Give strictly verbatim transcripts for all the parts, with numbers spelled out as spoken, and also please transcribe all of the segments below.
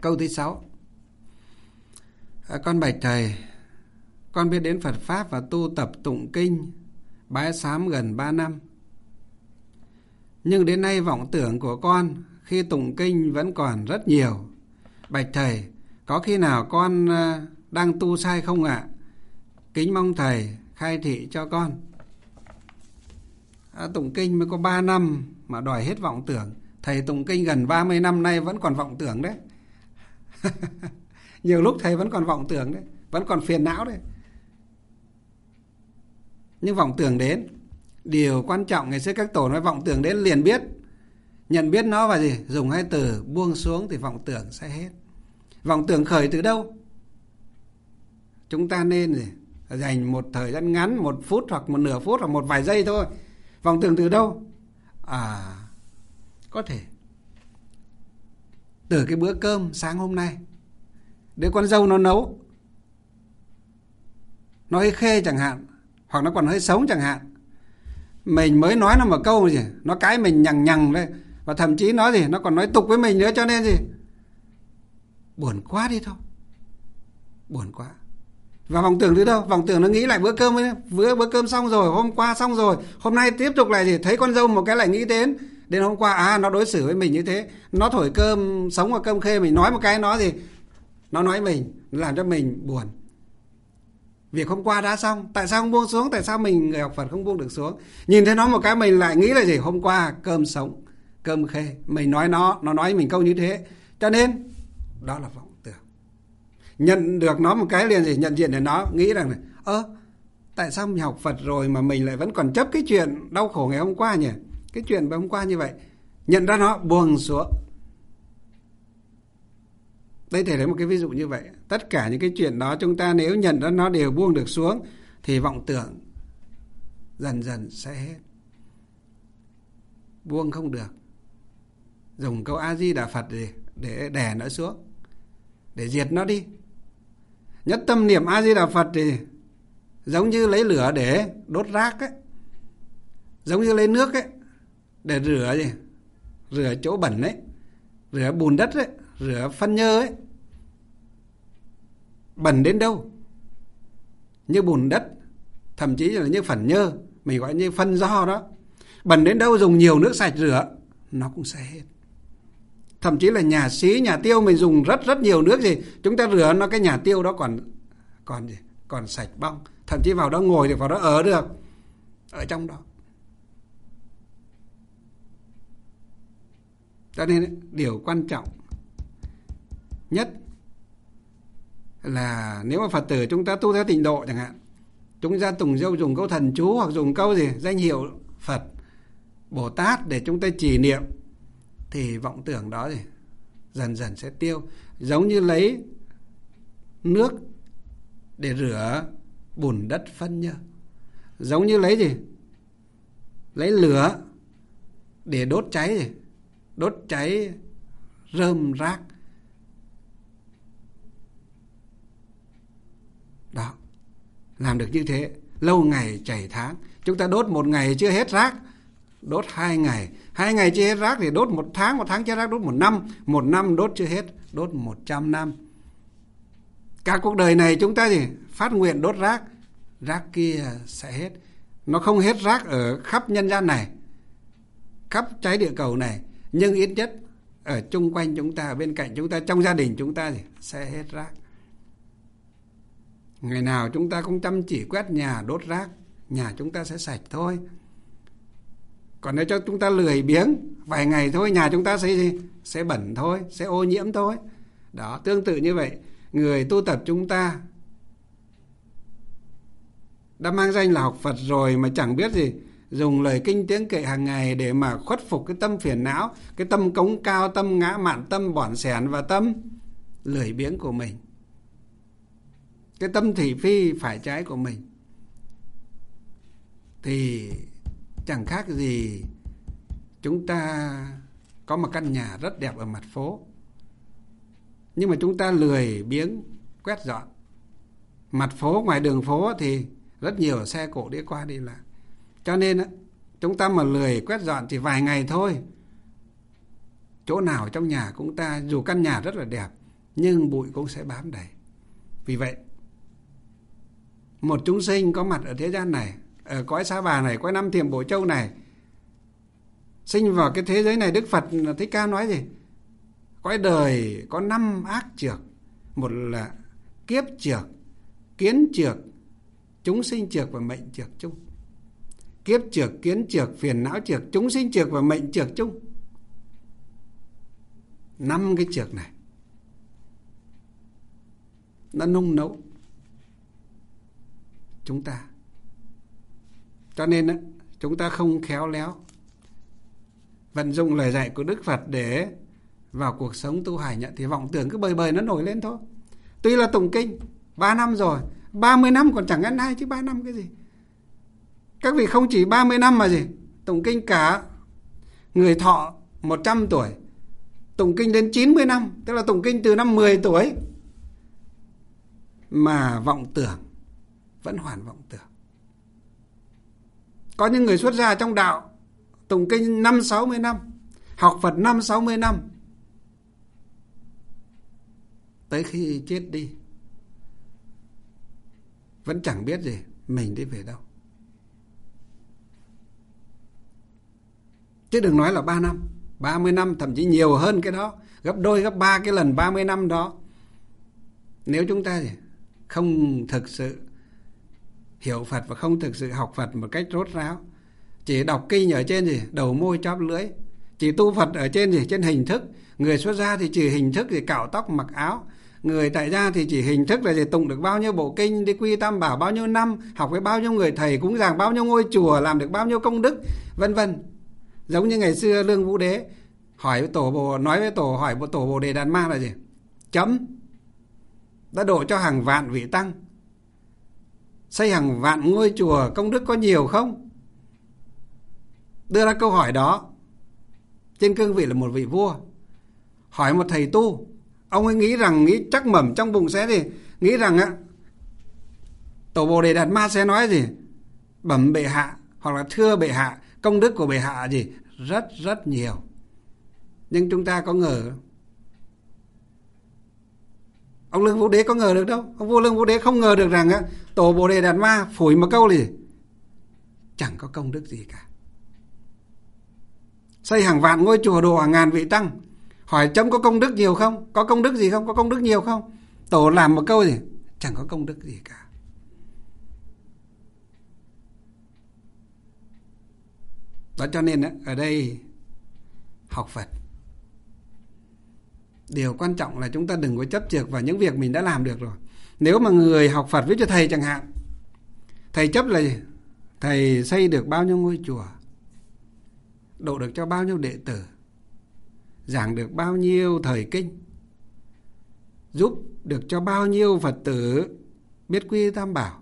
Câu thứ sáu. À, con bạch thầy, con biết đến Phật Pháp và tu tập tụng kinh, bái sám gần ba năm. Nhưng đến nay vọng tưởng của con khi tụng kinh vẫn còn rất nhiều. Bạch thầy, có khi nào con đang tu sai không ạ? Kính mong thầy khai thị cho con. À, tụng kinh mới có ba năm mà đòi hết vọng tưởng. Thầy tụng kinh gần ba mươi năm nay vẫn còn vọng tưởng đấy. Nhiều lúc thầy vẫn còn vọng tưởng đấy, vẫn còn phiền não đấy. Nhưng vọng tưởng đến, điều quan trọng ngày xưa các tổ nói vọng tưởng đến liền biết. Nhận biết nó và gì? Dùng hai từ buông xuống thì vọng tưởng sẽ hết. Vọng tưởng khởi từ đâu? Chúng ta nên gì? Dành một thời gian ngắn, một phút hoặc một nửa phút hoặc một vài giây thôi. Vọng tưởng từ đâu? À, có thể từ cái bữa cơm sáng hôm nay đứa con dâu nó nấu, nó hơi khê chẳng hạn, hoặc nó còn hơi sống chẳng hạn. Mình mới nói nó một câu gì, nó cãi mình nhằng nhằng đấy, và thậm chí nó gì, nó còn nói tục với mình nữa, cho nên gì, buồn quá đi thôi, buồn quá. Và vọng tưởng từ đâu? Vọng tưởng nó nghĩ lại bữa cơm ấy, bữa bữa cơm xong rồi, hôm qua xong rồi, hôm nay tiếp tục lại gì, thấy con dâu một cái lại nghĩ đến đến hôm qua, à nó đối xử với mình như thế, nó thổi cơm sống và cơm khê, mình nói một cái nó gì, nó nói mình, làm cho mình buồn. Việc hôm qua đã xong, tại sao không buông xuống? Tại sao mình người học Phật không buông được xuống? Nhìn thấy nó một cái mình lại nghĩ là gì? Hôm qua cơm sống, cơm khê, mình nói nó, nó nói mình câu như thế. Cho nên đó là vọng tưởng. Nhận được nó một cái liền gì? Nhận diện để nó nghĩ rằng này, ơ, tại sao mình học Phật rồi mà mình lại vẫn còn chấp cái chuyện đau khổ ngày hôm qua nhỉ? Cái chuyện hôm qua như vậy. Nhận ra nó, buông xuống. Đây thể lấy một cái ví dụ như vậy. Tất cả những cái chuyện đó chúng ta nếu nhận ra nó đều buông được xuống thì vọng tưởng dần dần sẽ hết. Buông không được, dùng câu A Di Đà Phật để, để đè nó xuống, để diệt nó đi. Nhất tâm niệm A Di Đà Phật thì giống như lấy lửa để đốt rác ấy, giống như lấy nước ấy để rửa gì, rửa chỗ bẩn ấy, rửa bùn đất ấy, rửa phân nhơ ấy. Bẩn đến đâu? Như bùn đất, thậm chí là như phẩn nhơ, mình gọi như phân do đó. Bẩn đến đâu dùng nhiều nước sạch rửa nó cũng sẽ hết. Thậm chí là nhà xí, nhà tiêu mình dùng rất rất nhiều nước gì, chúng ta rửa nó, cái nhà tiêu đó còn còn gì? Còn sạch bong. Thậm chí vào đó ngồi được, vào đó ở được, ở trong đó. Cho nên điều quan trọng nhất là nếu mà Phật tử chúng ta tu theo tịnh độ chẳng hạn, chúng ta tùng dâu dùng câu thần chú hoặc dùng câu gì, danh hiệu Phật, Bồ Tát để chúng ta trì niệm, thì vọng tưởng đó gì dần dần sẽ tiêu. Giống như lấy nước để rửa bùn đất phân nhơ, giống như lấy gì, lấy lửa để đốt cháy gì, đốt cháy rơm rác. Đó, làm được như thế, lâu ngày chảy tháng. Chúng ta đốt một ngày chưa hết rác, đốt hai ngày, hai ngày chưa hết rác thì đốt một tháng, một tháng chưa rác đốt một năm, một năm đốt chưa hết, đốt một trăm năm. Cả cuộc đời này chúng ta gì phát nguyện đốt rác, rác kia sẽ hết. Nó không hết rác ở khắp nhân gian này, khắp trái địa cầu này, nhưng ít nhất ở chung quanh chúng ta, bên cạnh chúng ta, trong gia đình chúng ta gì sẽ hết rác. Ngày nào chúng ta cũng chăm chỉ quét nhà, đốt rác, nhà chúng ta sẽ sạch thôi. Còn nếu cho chúng ta lười biếng, vài ngày thôi, nhà chúng ta sẽ gì? Sẽ bẩn thôi, sẽ ô nhiễm thôi. Đó, tương tự như vậy, người tu tập chúng ta đã mang danh là học Phật rồi mà chẳng biết gì, dùng lời kinh tiếng kệ hàng ngày để mà khuất phục cái tâm phiền não, cái tâm cống cao, tâm ngã mạn, tâm bỏn sẻn và tâm lười biếng của mình, cái tâm thị phi phải trái của mình, thì chẳng khác gì chúng ta có một căn nhà rất đẹp ở mặt phố, nhưng mà chúng ta lười biếng quét dọn. Mặt phố, ngoài đường phố thì rất nhiều xe cộ đi qua đi lại. Cho nên chúng ta mà lười quét dọn chỉ vài ngày thôi, chỗ nào trong nhà cũng ta, dù căn nhà rất là đẹp, nhưng bụi cũng sẽ bám đầy. Vì vậy, một chúng sinh có mặt ở thế gian này, ở cõi Sa Bà này, cõi Năm Thiểm Bổ Châu này, sinh vào cái thế giới này, Đức Phật Thích Ca nói gì? Cõi đời có năm ác trược. Một là kiếp trược, kiến trược, chúng sinh trược và mệnh trược chung. Kiếp trược, kiến trược, phiền não trược, chúng sinh trược và mệnh trược chung. Năm cái trược này nó nung nấu chúng ta. Cho nên đó, chúng ta không khéo léo vận dụng lời dạy của Đức Phật để vào cuộc sống tu hành thì vọng tưởng cứ bời bời nó nổi lên thôi. Tuy là tụng kinh ba năm rồi, ba mươi năm còn chẳng ăn ai chứ ba năm cái gì. Các vị không chỉ ba mươi năm mà gì, tụng kinh cả người thọ một trăm tuổi, tụng kinh đến chín mươi năm, tức là tụng kinh từ năm mười tuổi mà vọng tưởng vẫn hoàn vọng tưởng. Có những người xuất gia trong đạo tụng kinh năm sáu mươi năm, học Phật năm sáu mươi năm, tới khi chết đi vẫn chẳng biết gì mình đi về đâu. Chứ đừng nói là ba năm, ba mươi năm, thậm chí nhiều hơn cái đó, gấp đôi gấp ba cái lần ba mươi năm đó. Nếu chúng ta không thực sự hiểu Phật và không thực sự học Phật một cách rốt ráo, chỉ đọc kinh ở trên gì đầu môi chóp lưỡi, chỉ tu Phật ở trên gì trên hình thức. Người xuất gia thì chỉ hình thức thì cạo tóc mặc áo, người tại gia thì chỉ hình thức là gì tụng được bao nhiêu bộ kinh, đi quy tam bảo bao nhiêu năm, học với bao nhiêu người thầy, cúng dường bao nhiêu ngôi chùa, làm được bao nhiêu công đức, vân vân. Giống như ngày xưa Lương Vũ Đế hỏi với tổ bồ nói với tổ hỏi bộ tổ Bồ Đề Đạt Ma là gì? Chấm đã độ cho hàng vạn vị tăng, xây hàng vạn ngôi chùa, công đức có nhiều không? Đưa ra câu hỏi đó trên cương vị là một vị vua, hỏi một thầy tu. Ông ấy nghĩ rằng, nghĩ chắc mẩm trong bụng sẽ gì, nghĩ rằng á tổ Bồ Đề Đạt Ma sẽ nói gì bẩm bệ hạ hoặc là thưa bệ hạ, công đức của bệ hạ gì rất rất nhiều. Nhưng chúng ta có ngờ, ông Lương Vũ Đế có ngờ được đâu. Ông vua Lương Vũ Đế không ngờ được rằng á tổ Bồ Đề Đạt Ma phủi một câu gì chẳng có công đức gì cả, xây hàng vạn ngôi chùa, độ hàng ngàn vị tăng. Hỏi chấm có công đức nhiều không? Có công đức gì không? Có công đức nhiều không? Tổ làm một câu gì chẳng có công đức gì cả. Đó cho nên ở đây học Phật, điều quan trọng là chúng ta đừng có chấp chược vào những việc mình đã làm được rồi. Nếu mà người học Phật viết cho thầy chẳng hạn, thầy chấp là gì? Thầy xây được bao nhiêu ngôi chùa, độ được cho bao nhiêu đệ tử, giảng được bao nhiêu thời kinh, giúp được cho bao nhiêu Phật tử biết quy tam bảo,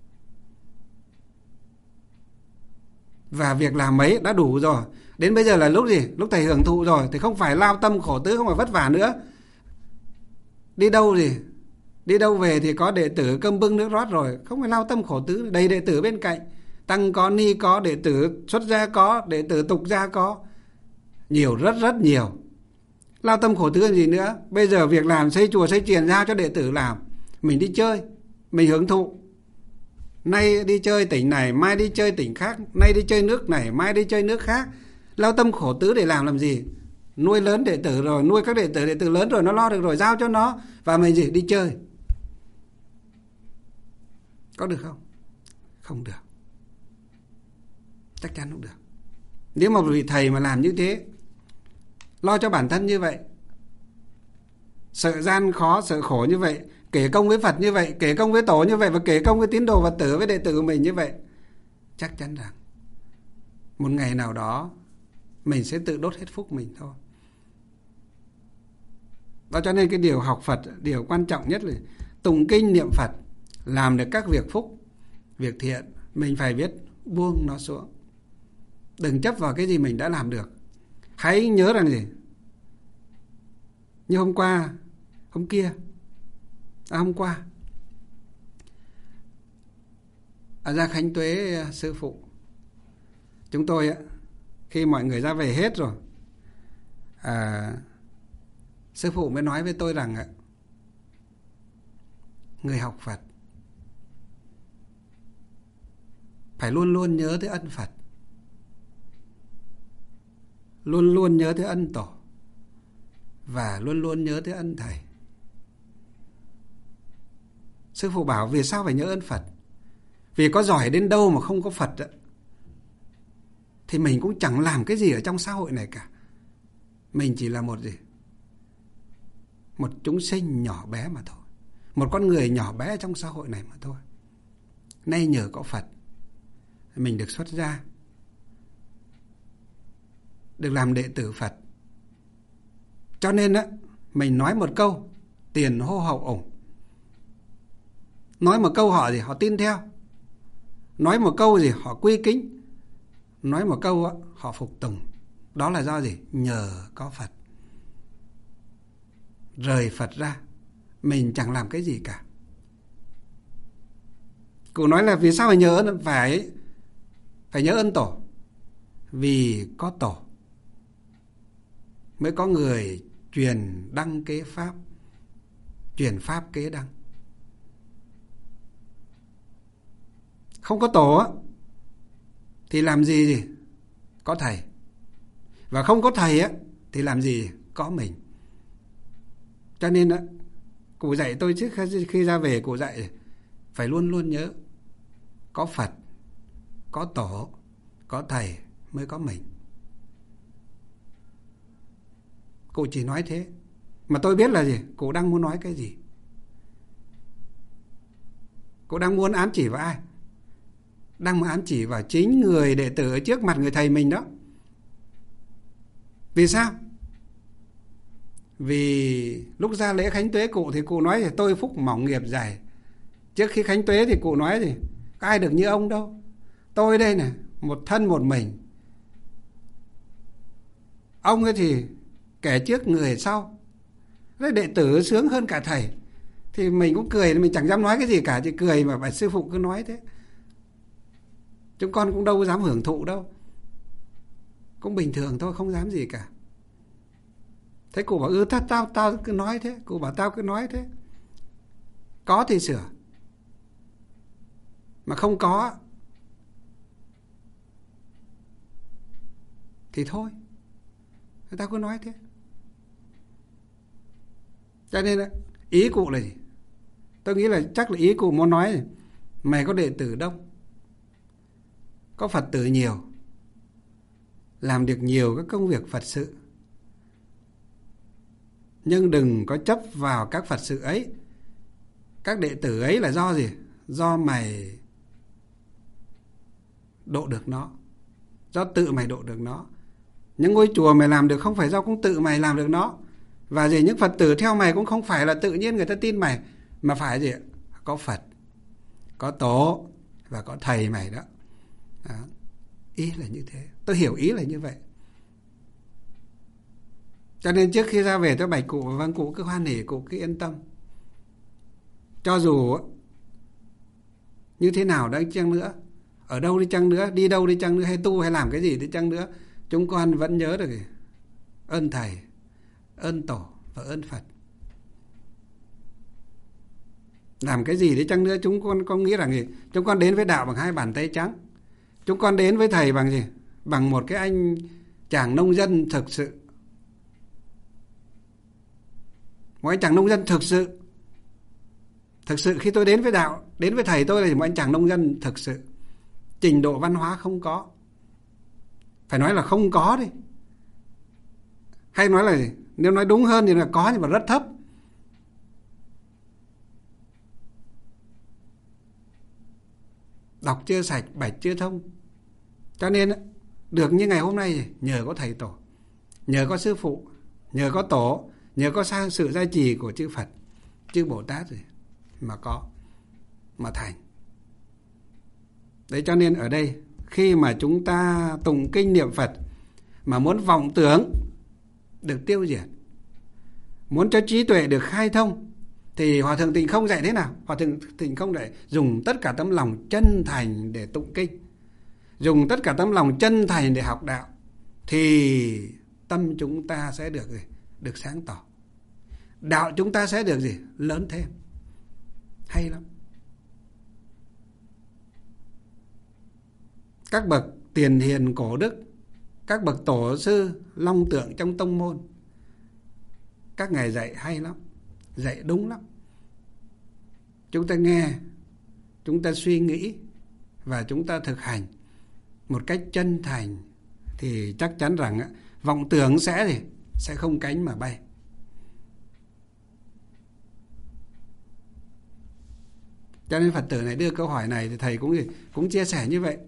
và việc làm ấy đã đủ rồi. Đến bây giờ là lúc gì? Lúc thầy hưởng thụ rồi, thì không phải lao tâm khổ tứ, không phải vất vả nữa. Đi đâu gì? Đi đâu về thì có đệ tử cơm bưng nước rót rồi, không phải lao tâm khổ tứ, đầy đệ tử bên cạnh. Tăng có, ni có, đệ tử xuất gia có, đệ tử tục gia có, nhiều, rất rất nhiều. Lao tâm khổ tứ làm gì nữa? Bây giờ việc làm xây chùa xây chiền giao cho đệ tử làm, mình đi chơi, mình hưởng thụ. Nay đi chơi tỉnh này, mai đi chơi tỉnh khác, nay đi chơi nước này, mai đi chơi nước khác. Lao tâm khổ tứ để làm làm gì? Nuôi lớn đệ tử rồi, nuôi các đệ tử, đệ tử lớn rồi, nó lo được rồi, giao cho nó. Và mình gì? Đi chơi. Có được không? Không được. Chắc chắn không được. Nếu mà vị thầy mà làm như thế, lo cho bản thân như vậy, sợ gian khó, sợ khổ như vậy, kể công với Phật như vậy, kể công với tổ như vậy, và kể công với tín đồ Phật tử, với đệ tử của mình như vậy, chắc chắn rằng một ngày nào đó mình sẽ tự đốt hết phúc mình thôi. Đó cho nên cái điều học Phật, điều quan trọng nhất là tụng kinh niệm Phật, làm được các việc phúc, việc thiện, mình phải biết buông nó xuống. Đừng chấp vào cái gì mình đã làm được. Hãy nhớ rằng gì? Như hôm qua, hôm kia, à, hôm qua ở Gia Khánh Tuế sư phụ, chúng tôi khi mọi người ra về hết rồi, à, sư phụ mới nói với tôi rằng người học Phật phải luôn luôn nhớ tới ân Phật, luôn luôn nhớ tới ân Tổ, và luôn luôn nhớ tới ân Thầy. Sư phụ bảo vì sao phải nhớ ơn Phật? Vì có giỏi đến đâu mà không có Phật ấy, thì mình cũng chẳng làm cái gì ở trong xã hội này cả. Mình chỉ là một gì? Một chúng sinh nhỏ bé mà thôi. Một con người nhỏ bé trong xã hội này mà thôi. Nay nhờ có Phật, mình được xuất gia, được làm đệ tử Phật. Cho nên á, mình nói một câu tiền hô hậu ủng. Nói một câu họ gì họ tin theo. Nói một câu gì họ quy kính. Nói một câu á, họ phục tùng. Đó là do gì? Nhờ có Phật. Rời Phật ra, mình chẳng làm cái gì cả. Cụ nói là vì sao phải nhớ ơn? Phải, phải nhớ ơn Tổ. Vì có Tổ mới có người truyền đăng kế Pháp, truyền Pháp kế đăng. Không có Tổ á, thì làm gì gì? Có Thầy. Và không có Thầy á, thì làm gì? Có mình. Cho nên á, cụ dạy tôi trước khi ra về, cụ dạy phải luôn luôn nhớ có Phật, có Tổ, có Thầy mới có mình. Cụ chỉ nói thế. Mà tôi biết là gì? Cụ đang muốn nói cái gì? Cụ đang muốn ám chỉ vào ai? Đang muốn ám chỉ vào chính người đệ tử ở trước mặt người thầy mình đó. Vì sao? Vì lúc ra lễ khánh tuế cụ thì cụ nói thì tôi phúc mỏng nghiệp dày. Trước khi khánh tuế thì cụ nói thì có ai được như ông đâu. Tôi đây này, một thân một mình. Ông ấy thì kẻ trước người sau. Đấy, đệ tử sướng hơn cả thầy. Thì mình cũng cười, mình chẳng dám nói cái gì cả, chỉ cười mà bà sư phụ cứ nói thế. Chúng con cũng đâu dám hưởng thụ đâu. Cũng bình thường thôi, không dám gì cả. Thế cụ bảo ừ tao, tao, tao cứ nói thế. Cụ bảo tao cứ nói thế. Có thì sửa. Mà không có thì thôi. Tao cứ nói thế. Cho nên ý cụ là gì? Tôi nghĩ là chắc là ý cụ muốn nói là mày có đệ tử đông, có Phật tử nhiều, làm được nhiều các công việc Phật sự, nhưng đừng có chấp vào các Phật sự ấy, các đệ tử ấy là do gì? Do mày độ được nó, do tự mày độ được nó. Những ngôi chùa mày làm được không phải do cũng tự mày làm được nó. Và gì những Phật tử theo mày cũng không phải là tự nhiên người ta tin mày, mà phải gì? Có Phật, có Tổ và có Thầy mày đó. Đó. Ý là như thế. Tôi hiểu ý là như vậy. Cho nên trước khi ra về tôi bạch cụ, vâng cụ cứ hoan hỉ, cụ cứ yên tâm. Cho dù như thế nào đấy chăng nữa, ở đâu đi chăng nữa, đi đâu đi chăng nữa, hay tu hay làm cái gì đi chăng nữa, chúng con vẫn nhớ được ơn Thầy, ơn Tổ và ơn Phật. Làm cái gì đi chăng nữa, chúng con có nghĩ rằng gì? Chúng con đến với đạo bằng hai bàn tay trắng. Chúng con đến với Thầy bằng gì? Bằng một cái anh chàng nông dân thực sự. Một anh chàng nông dân thực sự. Thực sự khi tôi đến với đạo, đến với Thầy tôi là một anh chàng nông dân thực sự. Trình độ văn hóa không có. Phải nói là không có đi. Hay nói là gì? Nếu nói đúng hơn thì là có nhưng mà rất thấp. Đọc chưa sạch, bạch chưa thông. Cho nên được như ngày hôm nay nhờ có Thầy Tổ, nhờ có Sư Phụ, nhờ có Tổ, nhờ có sự gia trì của chư Phật, chư Bồ Tát rồi mà có, mà thành. Đấy, cho nên ở đây khi mà chúng ta tụng kinh niệm Phật mà muốn vọng tưởng được tiêu diệt, muốn cho trí tuệ được khai thông, thì Hòa Thượng Tịnh Không dạy thế nào? Hòa Thượng Tịnh Không dạy dùng tất cả tấm lòng chân thành để tụng kinh, dùng tất cả tấm lòng chân thành để học đạo, thì tâm chúng ta sẽ được gì? Được sáng tỏ. Đạo chúng ta sẽ được gì? Lớn thêm. Hay lắm. Các bậc tiền hiền cổ đức, các bậc tổ sư long tượng trong tông môn, các ngài dạy hay lắm, dạy đúng lắm. Chúng ta nghe, chúng ta suy nghĩ và chúng ta thực hành một cách chân thành thì chắc chắn rằng vọng tưởng sẽ gì sẽ không cánh mà bay. Cho nên Phật tử này đưa câu hỏi này thì thầy cũng cũng chia sẻ như vậy.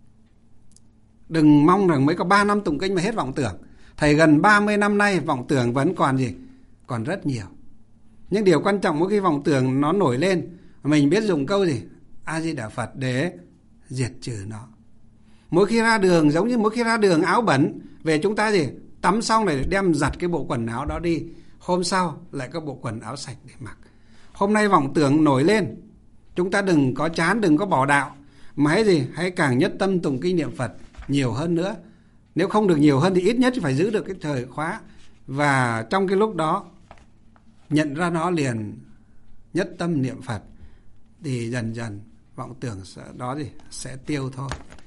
Đừng mong rằng mới có ba năm tụng kinh mà hết vọng tưởng. Thầy gần ba mươi năm nay vọng tưởng vẫn còn gì? Còn rất nhiều. Nhưng điều quan trọng mỗi khi vọng tưởng nó nổi lên, mình biết dùng câu gì? A Di Đà Phật để diệt trừ nó. Mỗi khi ra đường, giống như mỗi khi ra đường áo bẩn, về chúng ta gì? Tắm xong rồi đem giặt cái bộ quần áo đó đi. Hôm sau lại có bộ quần áo sạch để mặc. Hôm nay vọng tưởng nổi lên, chúng ta đừng có chán, đừng có bỏ đạo. Mà hãy gì? Hãy càng nhất tâm tụng kinh niệm Phật nhiều hơn nữa. Nếu không được nhiều hơn thì ít nhất phải giữ được cái thời khóa. Và trong cái lúc đó nhận ra nó liền nhất tâm niệm Phật, thì dần dần vọng tưởng đó gì sẽ tiêu thôi.